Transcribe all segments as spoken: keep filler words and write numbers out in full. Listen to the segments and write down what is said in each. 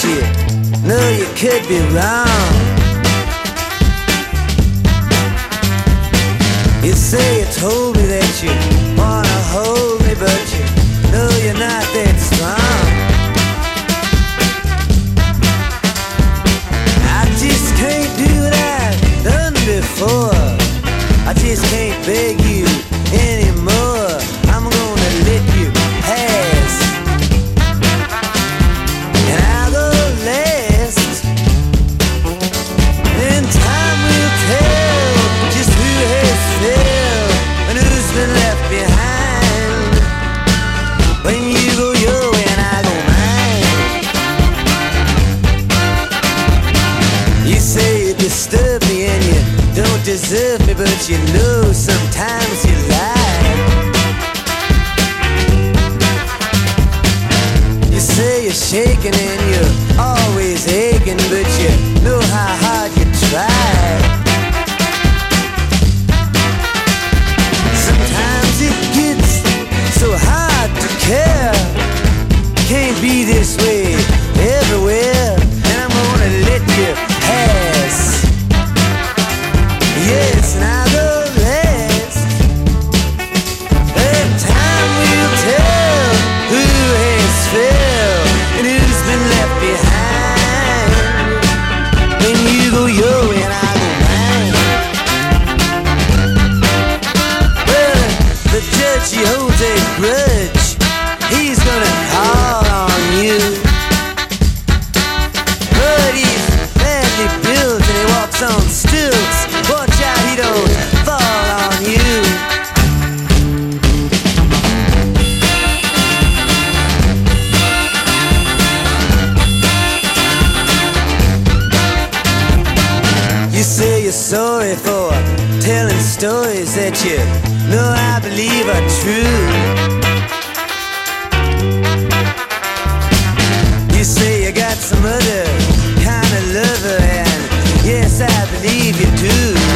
you know you could be wrong. You say you told me that you wanna hold me, but you know you're not that strong. I just can't do what I've done before. I just can't beg you anymore. I'm gonna let you pass, and I'll go last. And time will tell just who has failed and who's been left behind. When you go your way and I go mine. You say you disturb me and you don't deserve me, but you know sometimes you lie. You say you're shaking and you're always aching, but you know how hard you try. Sometimes it gets so hard to care. Can't be this way everywhere, and I'm gonna let you pass. Yes, and I'll go last. And time will tell who has failed and who's been left behind. When you go your way and I go mine. Well, the judge, he holds a grudge. He's gonna call on you, but he's badly built and he walks on stilts. Watch out, he don't fall on you. You say you're sorry for telling stories that you know I believe are true. You say you got some other kind of lover, and yes, I believe you do.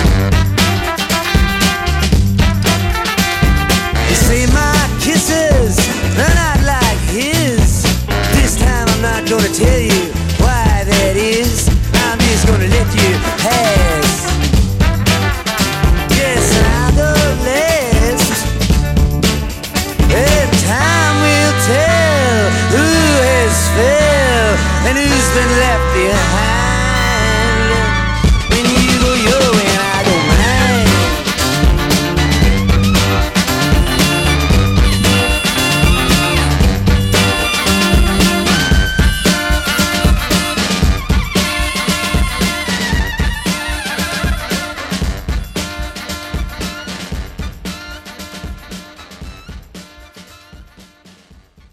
You say my kisses are not like his. This time I'm not gonna tell you why that is. I'm just gonna let you pass. Yes, and I'll go last. And time will tell who has failed and who's been left behind.